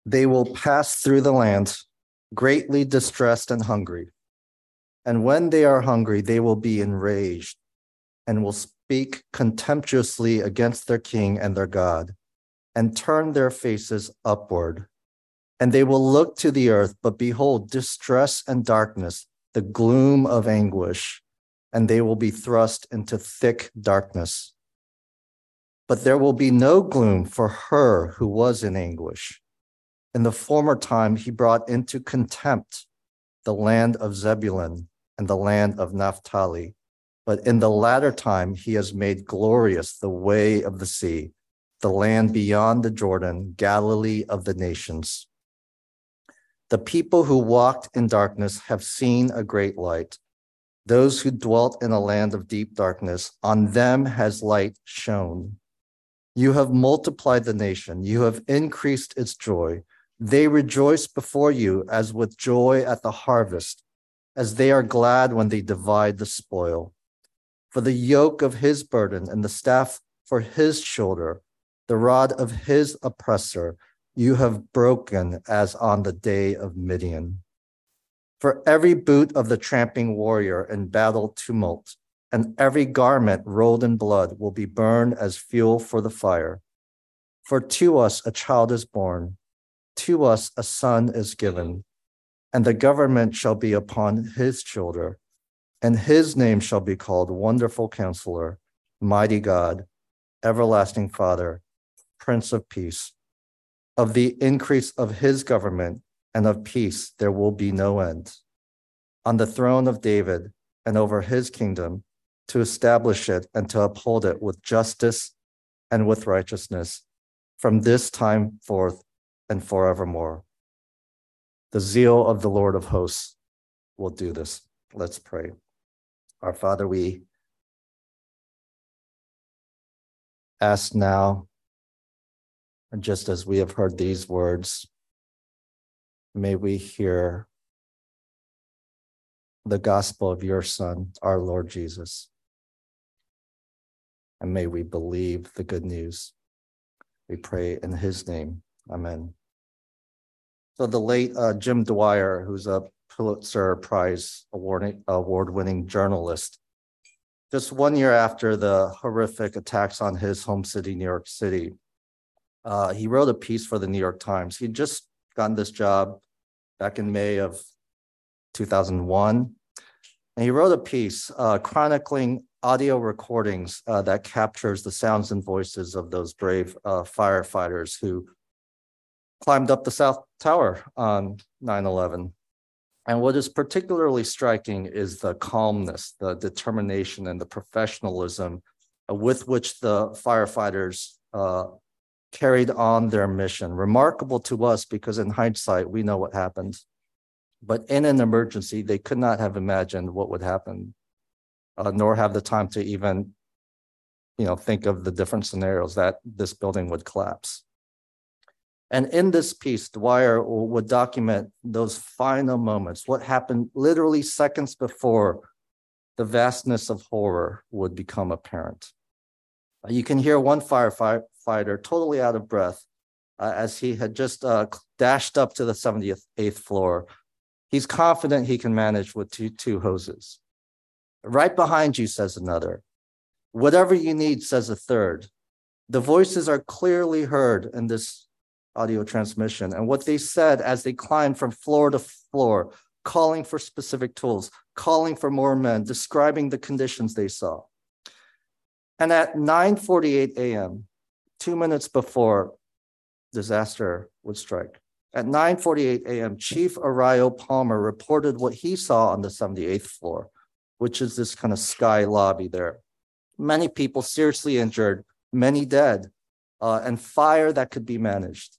They will pass through the land, greatly distressed and hungry. And when they are hungry, they will be enraged and will speak contemptuously against their king and their God, and turn their faces upward. And they will look to the earth, but behold, distress and darkness, the gloom of anguish, and they will be thrust into thick darkness. But there will be no gloom for her who was in anguish. In the former time, he brought into contempt the land of Zebulun and the land of Naphtali. But in the latter time, he has made glorious the way of the sea, the land beyond the Jordan, Galilee of the nations. The people who walked in darkness have seen a great light. Those who dwelt in a land of deep darkness, on them has light shone. You have multiplied the nation. You have increased its joy. They rejoice before you as with joy at the harvest, as they are glad when they divide the spoil. For the yoke of his burden and the staff for his shoulder, the rod of his oppressor, you have broken as on the day of Midian. For every boot of the tramping warrior in battle tumult, and every garment rolled in blood will be burned as fuel for the fire. For to us a child is born, to us a son is given, and the government shall be upon his shoulder, and his name shall be called Wonderful Counselor, Mighty God, Everlasting Father, Prince of Peace. Of the increase of his government and of peace there will be no end. On the throne of David and over his kingdom, to establish it and to uphold it with justice and with righteousness from this time forth and forevermore. The zeal of the Lord of hosts will do this. Let's pray. Our Father, we ask now, and just as we have heard these words, may we hear the gospel of your Son, our Lord Jesus. And may we believe the good news. We pray in his name. Amen. So the late Jim Dwyer, who's a Pulitzer Prize award-winning journalist, just 1 year after the horrific attacks on his home city, New York City, he wrote a piece for the New York Times. He'd just gotten this job back in May of 2001. And he wrote a piece chronicling audio recordings that captures the sounds and voices of those brave firefighters who climbed up the South Tower on 9/11. And what is particularly striking is the calmness, the determination, and the professionalism with which the firefighters carried on their mission. Remarkable to us because in hindsight, we know what happened. But in an emergency, they could not have imagined what would happen, nor have the time to even, think of the different scenarios that this building would collapse. And in this piece, Dwyer would document those final moments, what happened literally seconds before the vastness of horror would become apparent. You can hear one firefighter totally out of breath as he had just dashed up to the 78th floor. He's confident he can manage with two hoses. Right behind you, says another. Whatever you need, says a third. The voices are clearly heard in this audio transmission. And what they said as they climbed from floor to floor, calling for specific tools, calling for more men, describing the conditions they saw. And at 9:48 a.m., 2 minutes before disaster would strike, at 9:48 a.m., Chief Arroyo Palmer reported what he saw on the 78th floor, which is this kind of sky lobby there. Many people seriously injured, many dead, and fire that could be managed.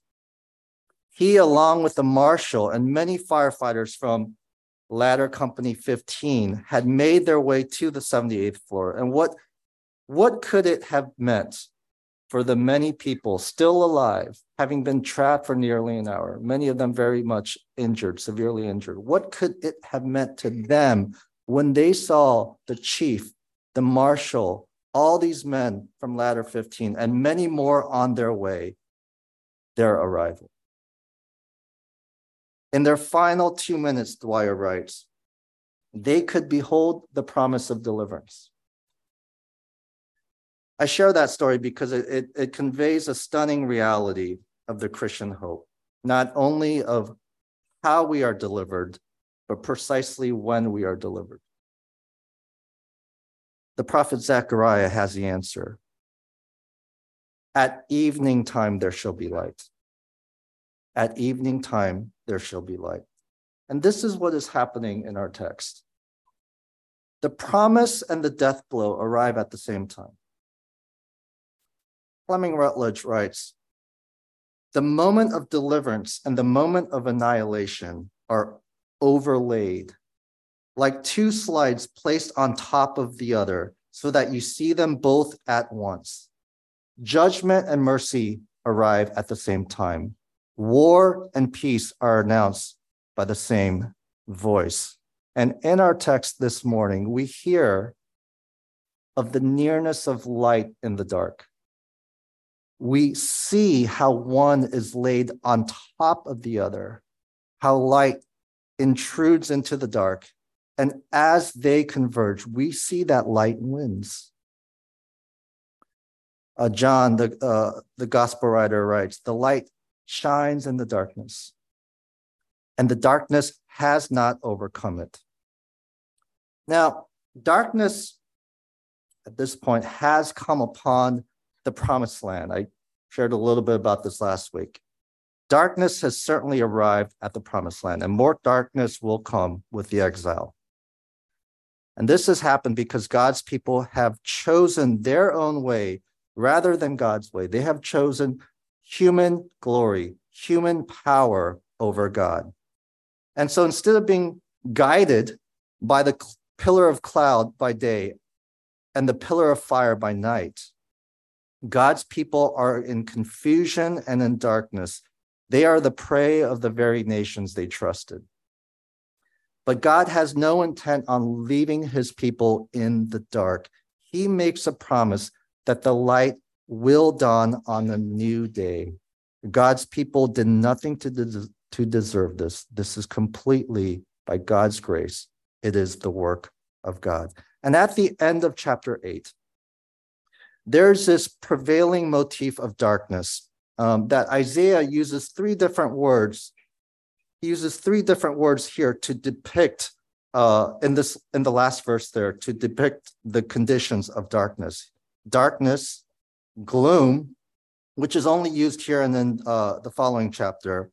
He, along with the marshal and many firefighters from Ladder Company 15, had made their way to the 78th floor. And what could it have meant for the many people still alive, having been trapped for nearly an hour, many of them very much injured, severely injured? What could it have meant to them when they saw the chief, the marshal, all these men from Ladder 15, and many more on their way, their arrival? In their final 2 minutes, Dwyer writes, they could behold the promise of deliverance. I share that story because it conveys a stunning reality of the Christian hope, not only of how we are delivered, but precisely when we are delivered. The prophet Zechariah has the answer. At evening time, there shall be light. At evening time, there shall be light. And this is what is happening in our text. The promise and the death blow arrive at the same time. Fleming Rutledge writes, the moment of deliverance and the moment of annihilation are overlaid, like two slides placed on top of the other, so that you see them both at once. Judgment and mercy arrive at the same time. War and peace are announced by the same voice. And in our text this morning, we hear of the nearness of light in the dark. We see how one is laid on top of the other, how light intrudes into the dark. And as they converge, we see that light wins. John, the gospel writer, writes, the light shines in the darkness, and the darkness has not overcome it. Now, darkness at this point has come upon the promised land. I shared a little bit about this last week. Darkness has certainly arrived at the promised land, and more darkness will come with the exile. And this has happened because God's people have chosen their own way rather than God's way. They have chosen human glory, human power over God. And so instead of being guided by the pillar of cloud by day and the pillar of fire by night, God's people are in confusion and in darkness. They are the prey of the very nations they trusted. But God has no intent on leaving his people in the dark. He makes a promise that the light will dawn on a new day. God's people did nothing to deserve this. This is completely by God's grace. It is the work of God. And at the end of chapter 8, there's this prevailing motif of darkness that Isaiah uses three different words. He uses three different words here to depict, in the last verse there, to depict the conditions of darkness. Darkness, gloom, which is only used here and in the following chapter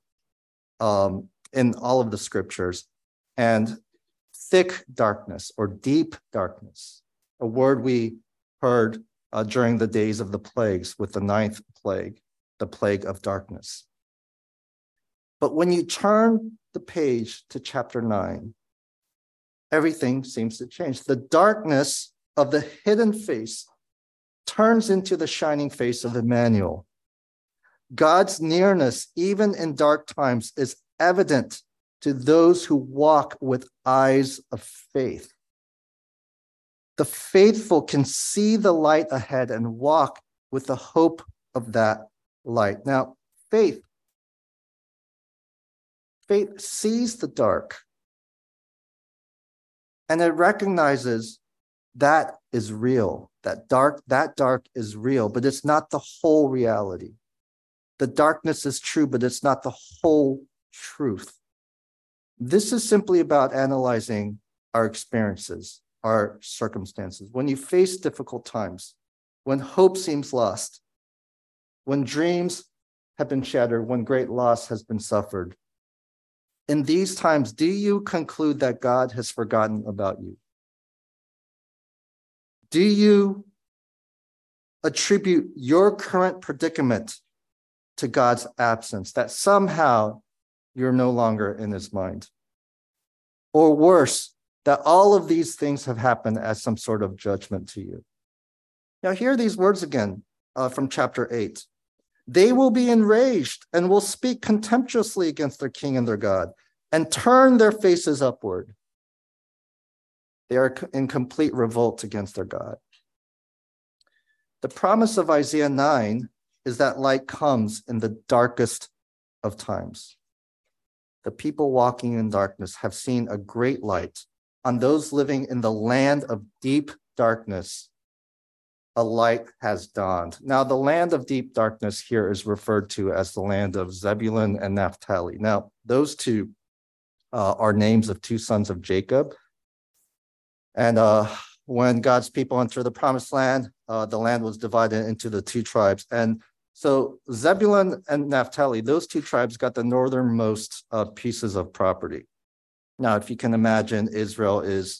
in all of the scriptures, and thick darkness or deep darkness, a word we heard during the days of the plagues with the ninth plague, the plague of darkness. But when you turn the page to chapter 9, everything seems to change. The darkness of the hidden face turns into the shining face of Emmanuel. God's nearness, even in dark times, is evident to those who walk with eyes of faith. The faithful can see the light ahead and walk with the hope of that light. Now, faith sees the dark, and it recognizes that is real. That dark is real, but it's not the whole reality. The darkness is true, but it's not the whole truth. This is simply about analyzing our experiences, our circumstances. When you face difficult times, when hope seems lost, when dreams have been shattered, when great loss has been suffered, in these times, do you conclude that God has forgotten about you? Do you attribute your current predicament to God's absence, that somehow you're no longer in his mind? Or worse, that all of these things have happened as some sort of judgment to you? Now, hear these words again from chapter 8. They will be enraged and will speak contemptuously against their king and their God and turn their faces upward. They are in complete revolt against their God. The promise of Isaiah 9 is that light comes in the darkest of times. the people walking in darkness have seen a great light. On those living in the land of deep darkness, a light has dawned. Now, the land of deep darkness here is referred to as the land of Zebulun and Naphtali. Now, those two are names of two sons of Jacob. And when God's people entered the promised land, the land was divided into the two tribes. And so Zebulun and Naphtali, those two tribes got the northernmost pieces of property. Now, if you can imagine, Israel is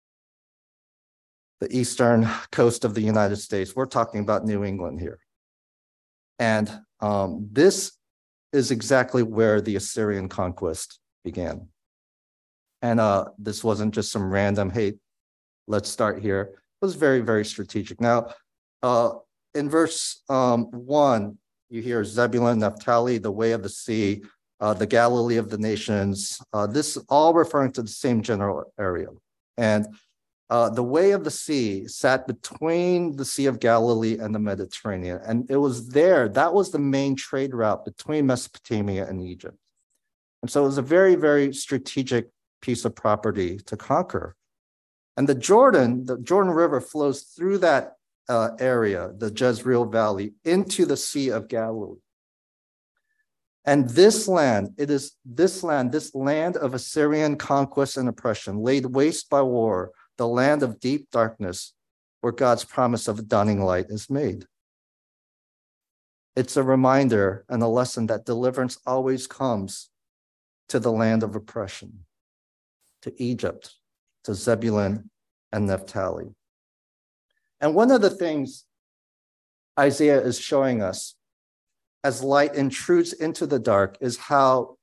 the eastern coast of the United States. We're talking about New England here. And this is exactly where the Assyrian conquest began. And this wasn't just some random, hey, let's start here. It was very, very strategic. Now, in verse 1, you hear Zebulun, Naphtali, the way of the sea, the Galilee of the nations. This all referring to the same general area. And the way of the sea sat between the Sea of Galilee and the Mediterranean. And it was there, that was the main trade route between Mesopotamia and Egypt. And so it was a very, very strategic piece of property to conquer. And the Jordan River flows through that area, the Jezreel Valley, into the Sea of Galilee. And this land, this land of Assyrian conquest and oppression, laid waste by war, the land of deep darkness, where God's promise of a dawning light is made. It's a reminder and a lesson that deliverance always comes to the land of oppression, to Egypt, to Zebulun and Naphtali. And one of the things Isaiah is showing us as light intrudes into the dark is how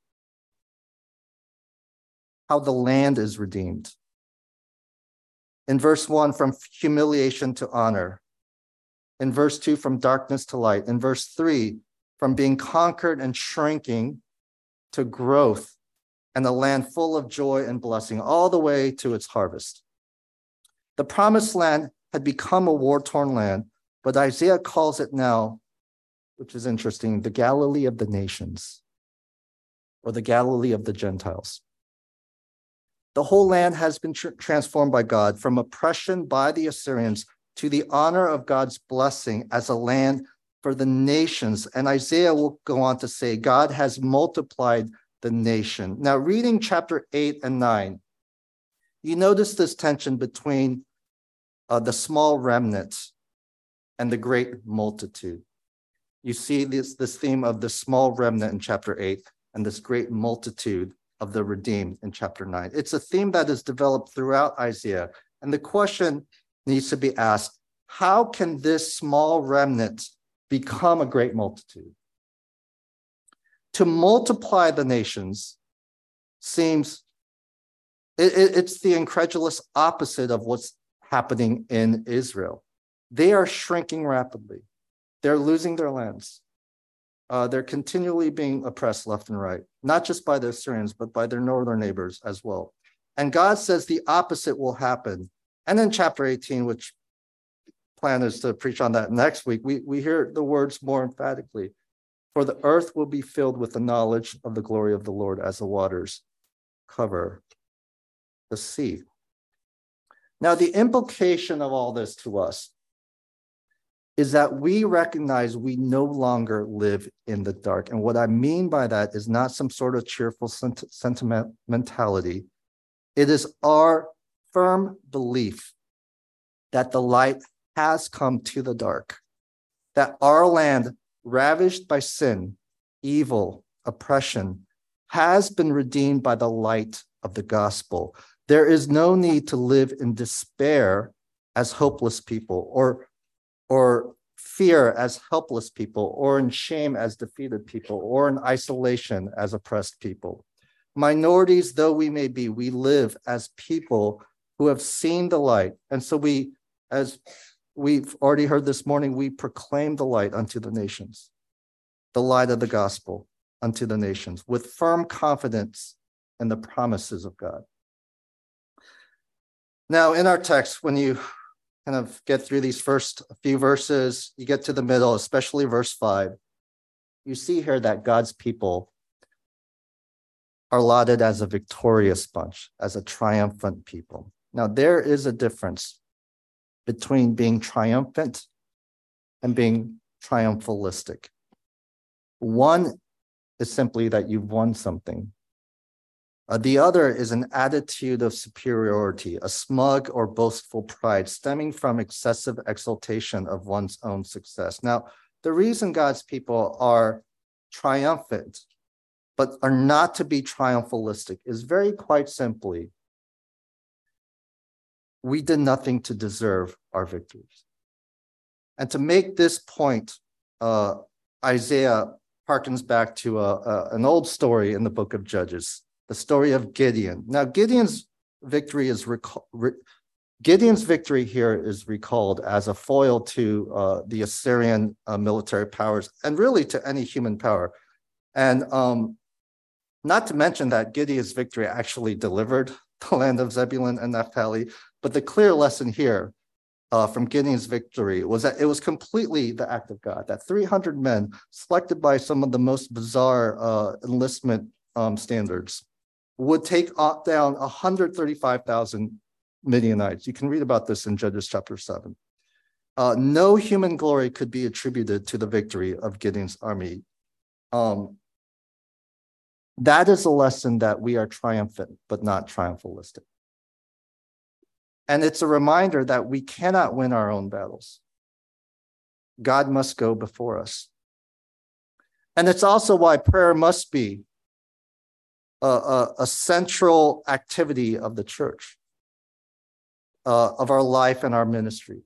the land is redeemed. In verse 1, from humiliation to honor. In verse 2, from darkness to light. In verse 3, from being conquered and shrinking to growth and a land full of joy and blessing, all the way to its harvest. The promised land had become a war-torn land, but Isaiah calls it now, which is interesting, the Galilee of the nations, or the Galilee of the Gentiles. The whole land has been transformed by God from oppression by the Assyrians to the honor of God's blessing as a land for the nations. And Isaiah will go on to say, God has multiplied the nation. Now, reading chapter 8 and 9, you notice this tension between the small remnant and the great multitude. You see this theme of the small remnant in chapter 8 and this great multitude of the redeemed in chapter 9. It's a theme that is developed throughout Isaiah. And the question needs to be asked, how can this small remnant become a great multitude? To multiply the nations seems, it's the incredulous opposite of what's happening in Israel. They are shrinking rapidly. They're losing their lands. They're continually being oppressed left and right, not just by the Assyrians, but by their northern neighbors as well. And God says the opposite will happen. And in chapter 18, which plan is to preach on that next week, we hear the words more emphatically. For the earth will be filled with the knowledge of the glory of the Lord as the waters cover the sea. Now, the implication of all this to us is that we recognize we no longer live in the dark. And what I mean by that is not some sort of cheerful sentimentality. It is our firm belief that the light has come to the dark, that our land, ravished by sin, evil, oppression, has been redeemed by the light of the gospel. There is no need to live in despair as hopeless people, or fear as helpless people, or in shame as defeated people, or in isolation as oppressed people. Minorities though we may be, we live as people who have seen the light. And so we, as we've already heard this morning, we proclaim the light unto the nations, the light of the gospel unto the nations, with firm confidence in the promises of God. Now, in our text, when you kind of get through these first few verses, you get to the middle, especially verse 5, you see here that God's people are lauded as a victorious bunch, as a triumphant people. Now, there is a difference between being triumphant and being triumphalistic. One is simply that you've won something. The other is an attitude of superiority, a smug or boastful pride stemming from excessive exaltation of one's own success. Now, the reason God's people are triumphant, but are not to be triumphalistic, is very quite simply, we did nothing to deserve our victories. And to make this point, Isaiah harkens back to an old story in the book of Judges, the story of Gideon. Now, Gideon's victory here is recalled as a foil to the Assyrian military powers, and really to any human power. And not to mention that Gideon's victory actually delivered the land of Zebulun and Naphtali. But the clear lesson here from Gideon's victory was that it was completely the act of God, that 300 men selected by some of the most bizarre enlistment standards would take down 135,000 Midianites. You can read about this in Judges chapter 7. No human glory could be attributed to the victory of Gideon's army. That is a lesson that we are triumphant, but not triumphalistic. And it's a reminder that we cannot win our own battles. God must go before us. And it's also why prayer must be a central activity of the church, of our life and our ministry.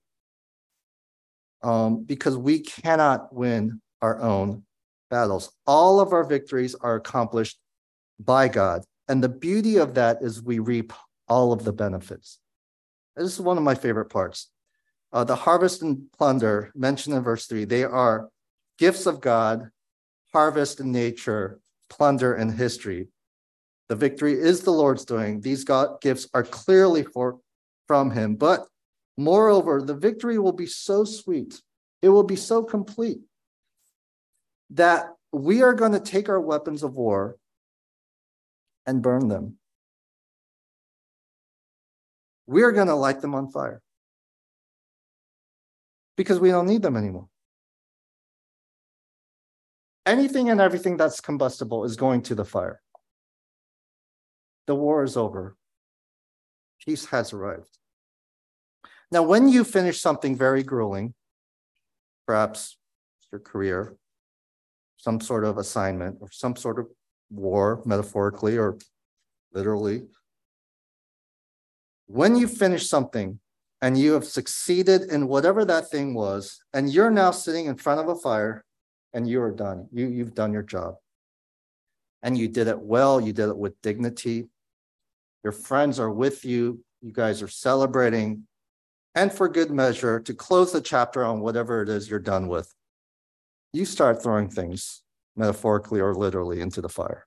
Because we cannot win our own battles. All of our victories are accomplished by God. And the beauty of that is we reap all of the benefits. This is one of my favorite parts. The harvest and plunder mentioned in verse 3, they are gifts of God, harvest in nature, plunder in history. The victory is the Lord's doing. These God gifts are clearly from him. But moreover, the victory will be so sweet, it will be so complete, that we are going to take our weapons of war and burn them. We are going to light them on fire because we don't need them anymore. Anything and everything that's combustible is going to the fire. The war is over. Peace has arrived. Now, when you finish something very grueling, perhaps your career, some sort of assignment, or some sort of war, metaphorically or literally, when you finish something and you have succeeded in whatever that thing was, and you're now sitting in front of a fire and you are done, you've done your job. And you did it well, you did it with dignity. Your friends are with you, you guys are celebrating. And for good measure, to close the chapter on whatever it is you're done with, you start throwing things, metaphorically or literally, into the fire.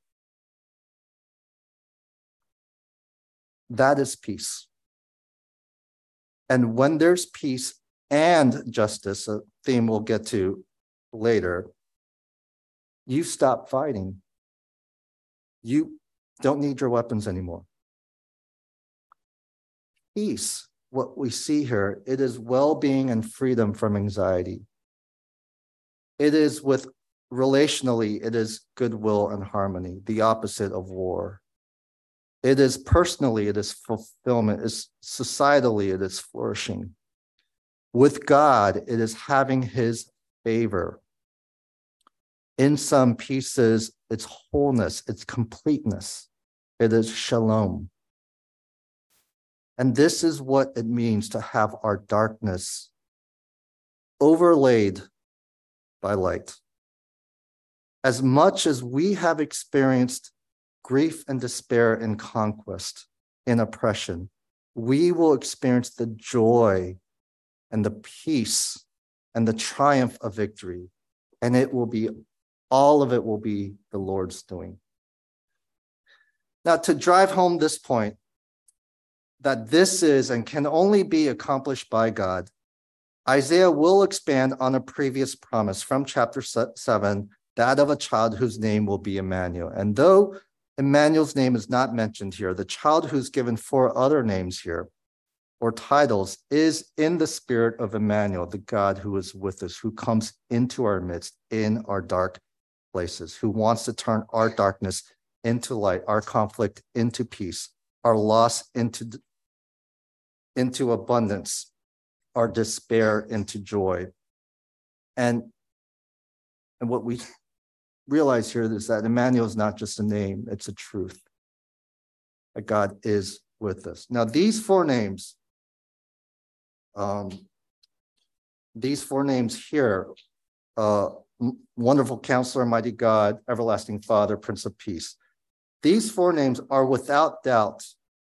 That is peace. And when there's peace and justice, a theme we'll get to later, you stop fighting. You don't need your weapons anymore. Peace, what we see here, it is well-being and freedom from anxiety. It is relationally, it is goodwill and harmony, the opposite of war. It is personally, it is fulfillment. It's societally, it is flourishing. With God, it is having his favor. In some pieces, it's wholeness, it's completeness. It is shalom. And this is what it means to have our darkness overlaid by light. As much as we have experienced grief and despair in conquest, in oppression, we will experience the joy and the peace and the triumph of victory. And all of it will be the Lord's doing. Now, to drive home this point, that this is and can only be accomplished by God, Isaiah will expand on a previous promise from chapter 7, that of a child whose name will be Emmanuel. And though Emmanuel's name is not mentioned here. The child who's given 4 other names here or titles is in the spirit of Emmanuel, the God who is with us, who comes into our midst in our dark places, who wants to turn our darkness into light, our conflict into peace, our loss into abundance, our despair into joy. And what we realize here is that Emmanuel is not just a name, it's a truth, that God is with us. Now, these 4 names here, Wonderful Counselor, Mighty God, Everlasting Father, Prince of Peace, these 4 names are without doubt,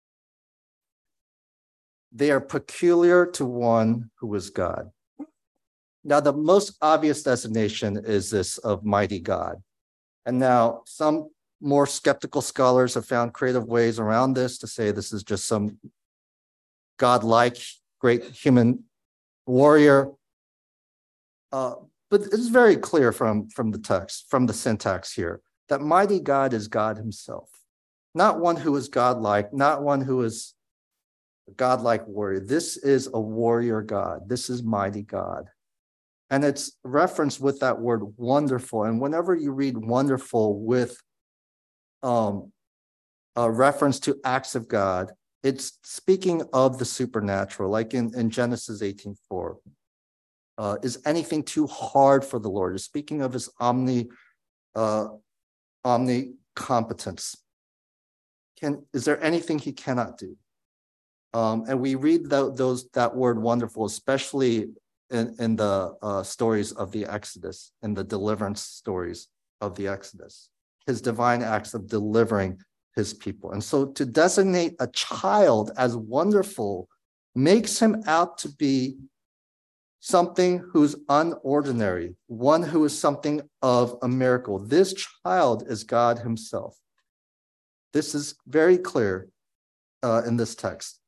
they are peculiar to one who is God. Now, the most obvious designation is this of Mighty God. And now some more skeptical scholars have found creative ways around this to say this is just some godlike, great human warrior. But it's very clear from the text, from the syntax here, that Mighty God is God himself, not one who is godlike, not one who is a godlike warrior. This is a warrior God. This is Mighty God. And it's referenced with that word wonderful. And whenever you read wonderful with a reference to acts of God, it's speaking of the supernatural, like in Genesis 18:4. Is anything too hard for the Lord? It's speaking of his omnicompetence. Is there anything he cannot do? And we read that word wonderful, especially in the stories of the Exodus, in the deliverance stories of the Exodus, his divine acts of delivering his people. And so to designate a child as wonderful makes him out to be something who's unordinary, one who is something of a miracle. This child is God himself. This is very clear in this text.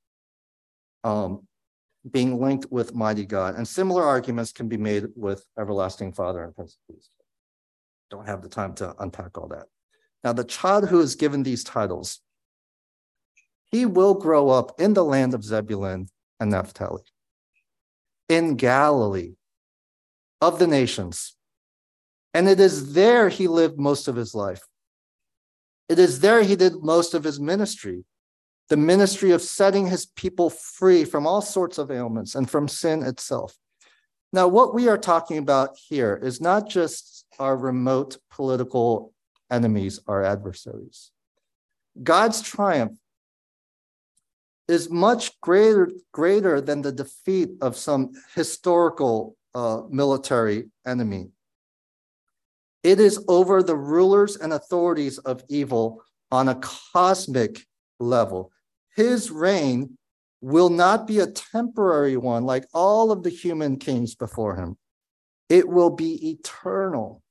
Being linked with Mighty God. And similar arguments can be made with Everlasting Father and Prince of Peace. Don't have the time to unpack all that. Now, the child who is given these titles, he will grow up in the land of Zebulun and Naphtali, in Galilee of the nations. And it is there he lived most of his life. It is there he did most of his ministry. The ministry of setting his people free from all sorts of ailments and from sin itself. Now, what we are talking about here is not just our remote political enemies, our adversaries. God's triumph is much greater than the defeat of some historical military enemy. It is over the rulers and authorities of evil on a cosmic level. His reign will not be a temporary one like all of the human kings before him. It will be eternal.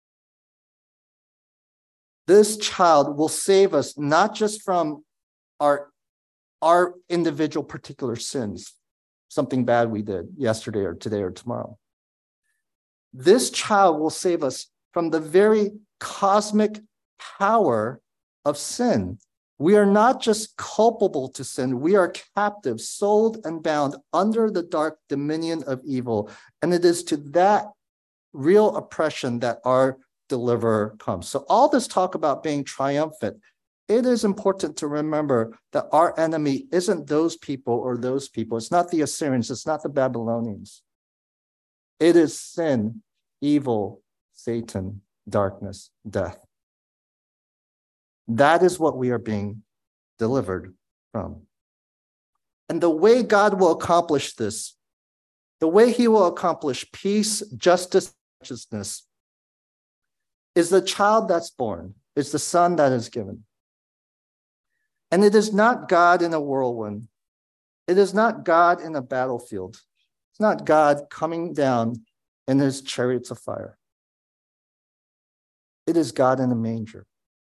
This child will save us not just from our individual particular sins, something bad we did yesterday or today or tomorrow. This child will save us from the very cosmic power of sin. We are not just culpable to sin, we are captives, sold and bound under the dark dominion of evil. And it is to that real oppression that our deliverer comes. So all this talk about being triumphant, it is important to remember that our enemy isn't those people or those people. It's not the Assyrians, it's not the Babylonians. It is sin, evil, Satan, darkness, death. That is what we are being delivered from. And the way God will accomplish this, the way he will accomplish peace, justice, righteousness, is the child that's born, is the son that is given. And it is not God in a whirlwind. It is not God in a battlefield. It's not God coming down in his chariots of fire. It is God in a manger.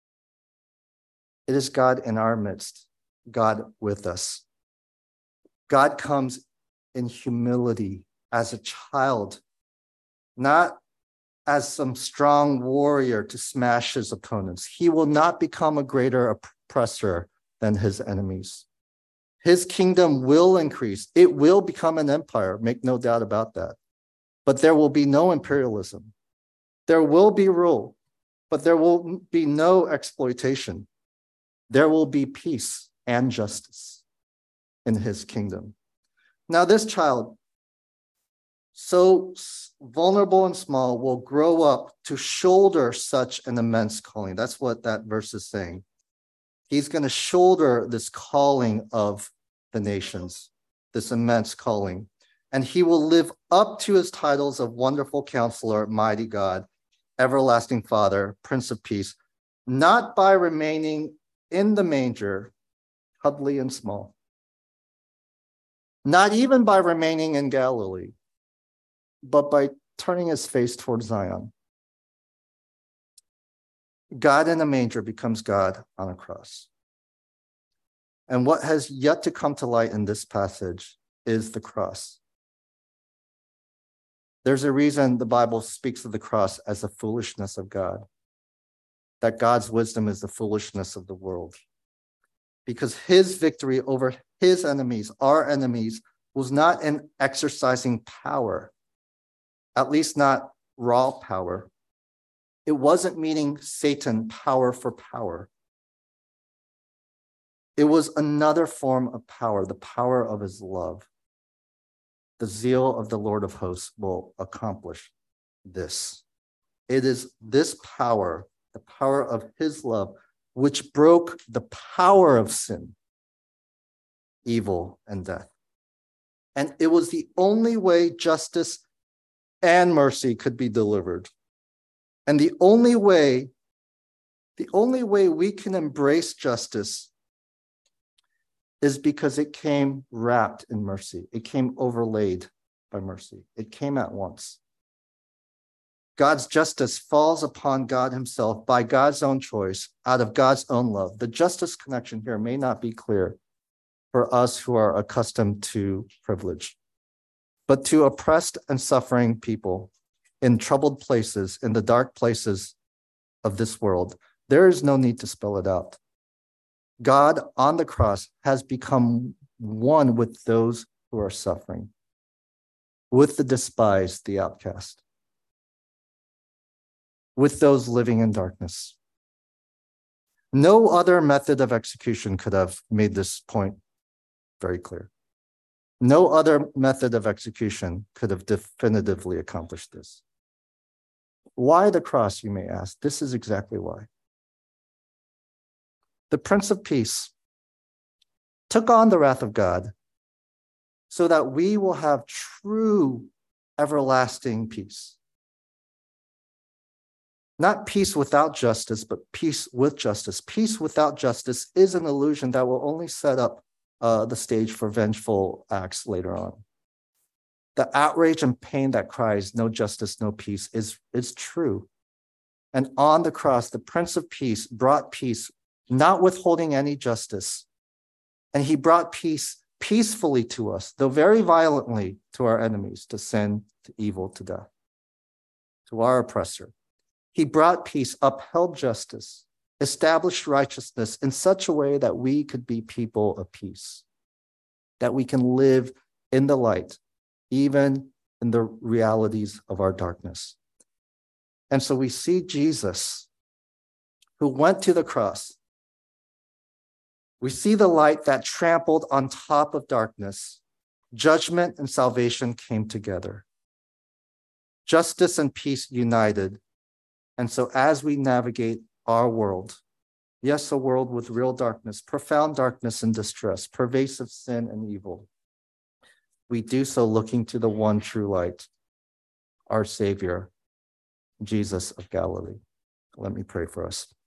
It is God in our midst, God with us. God comes in humility as a child, not as some strong warrior to smash his opponents. He will not become a greater oppressor than his enemies. His kingdom will increase. It will become an empire, make no doubt about that. But there will be no imperialism. There will be rule, but there will be no exploitation. There will be peace and justice in his kingdom. Now, this child, so vulnerable and small, will grow up to shoulder such an immense calling. That's what that verse is saying. He's going to shoulder this calling of the nations, this immense calling. And he will live up to his titles of Wonderful Counselor, Mighty God, Everlasting Father, Prince of Peace, not by remaining in the manger, cuddly and small, not even by remaining in Galilee, but by turning his face toward Zion. God in a manger becomes God on a cross. And what has yet to come to light in this passage is the cross. There's a reason the Bible speaks of the cross as the foolishness of God, that God's wisdom is the foolishness of the world. Because his victory over his enemies, our enemies, was not in exercising power, at least not raw power. It wasn't meeting Satan power for power. It was another form of power, the power of his love. The zeal of the Lord of hosts will accomplish this. It is this power, the power of his love, which broke the power of sin, evil, and death. And it was the only way justice and mercy could be delivered. And the only way we can embrace justice is because it came wrapped in mercy. It came overlaid by mercy. It came at once. God's justice falls upon God himself by God's own choice, out of God's own love. The justice connection here may not be clear for us who are accustomed to privilege, but to oppressed and suffering people in troubled places, in the dark places of this world, there is no need to spell it out. God on the cross has become one with those who are suffering, with the despised, the outcast, with those living in darkness. No other method of execution could have made this point very clear. No other method of execution could have definitively accomplished this. Why the cross, you may ask? This is exactly why. The Prince of Peace took on the wrath of God so that we will have true everlasting peace. Not peace without justice, but peace with justice. Peace without justice is an illusion that will only set up the stage for vengeful acts later on. The outrage and pain that cries, no justice, no peace, is true. And on the cross, the Prince of Peace brought peace, not withholding any justice. And he brought peace peacefully to us, though very violently to our enemies, to sin, to evil, to death, to our oppressor. He brought peace, upheld justice, established righteousness in such a way that we could be people of peace, that we can live in the light, even in the realities of our darkness. And so we see Jesus, who went to the cross. We see the light that trampled on top of darkness. Judgment and salvation came together. Justice and peace united. And so as we navigate our world, yes, a world with real darkness, profound darkness and distress, pervasive sin and evil, we do so looking to the one true light, our Savior, Jesus of Galilee. Let me pray for us.